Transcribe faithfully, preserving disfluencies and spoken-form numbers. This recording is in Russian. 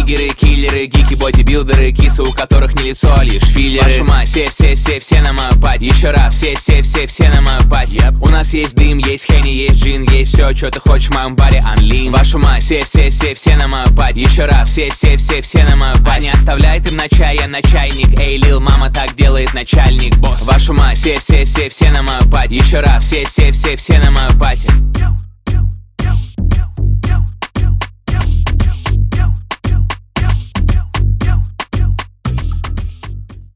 Нигеры, киллеры, гики, бодибилдеры, кисы, у которых не лицо, а лишь филлеры. Вашу мать, все-все-все-все на мою пати. Еще раз, все-все-все-все на мою пати. yep. У нас есть дым, есть хенни, есть джин, есть все, что ты хочешь в моем баре, анлим. Вашу мать, все-все-все-все на мою пати. Еще раз, все-все-все-все на мою пати. А не оставляй ты на чай, я на чайник. Эй, лил, мама так делает начальник, босс. Вашу мать, все-все-все-все на мою пати. Еще раз, все-все-все-все на мою пати.